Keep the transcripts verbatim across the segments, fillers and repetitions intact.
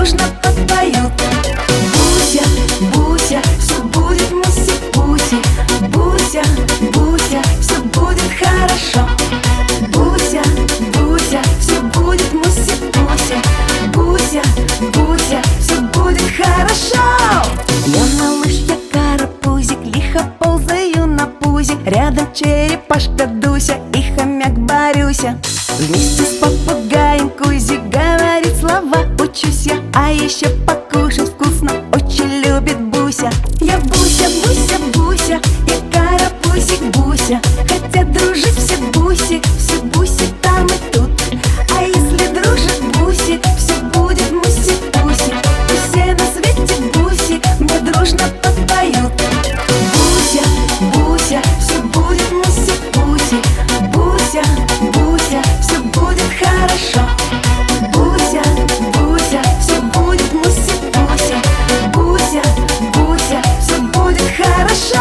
дружно подпоют. Буся, Буся, все будет муси-пуси. Буся, Буся, все будет хорошо. Буся, Буся, все будет муси-пуси. Буся, Буся, все будет хорошо. Я малыш, я карапузик, лихо ползаю на пузе. Рядом черепашка Дуся и хомяк Борюся. Вместе с попугаем Кузей говорит слова учусь я. А еще покушать вкусно очень любит Буся. Я Буся, Буся, Буся, я карапузик Буся. Хотят дружить все буси, все буси там и тут. А если дружат буси, все будет муси-пуси. И все на свете буси мне дружно подпоют. Буся, Буся, все будет муси-пуси. Буся, Буся, все будет хорошо. Буся, Буся, все будет муси-пуси. Буся, Буся, все будет хорошо.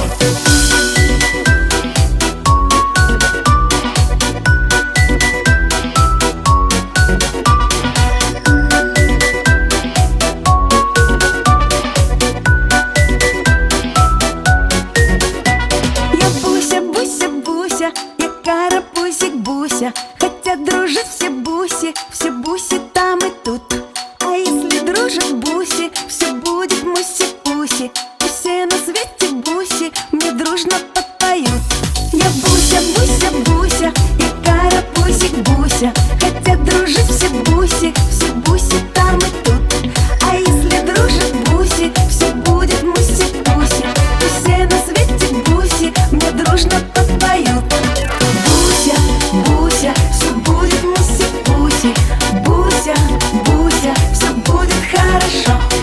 Я карапузик Буся. Хотят дружить все буси, все буси там и тут. А если дружат буси, все будет муси-пуси. И все на свете буси мне дружно подпоют. Я Буся, Буся, Буся, я карапузик Буся. Хотят дружить все буси, все буси там и тут. А если дружат буси, все будет муси-пуси. И все на свете буси мне дружно подпоют. Буся, Буся, все будет муси-пуси. Буся, Буся, все будет хорошо.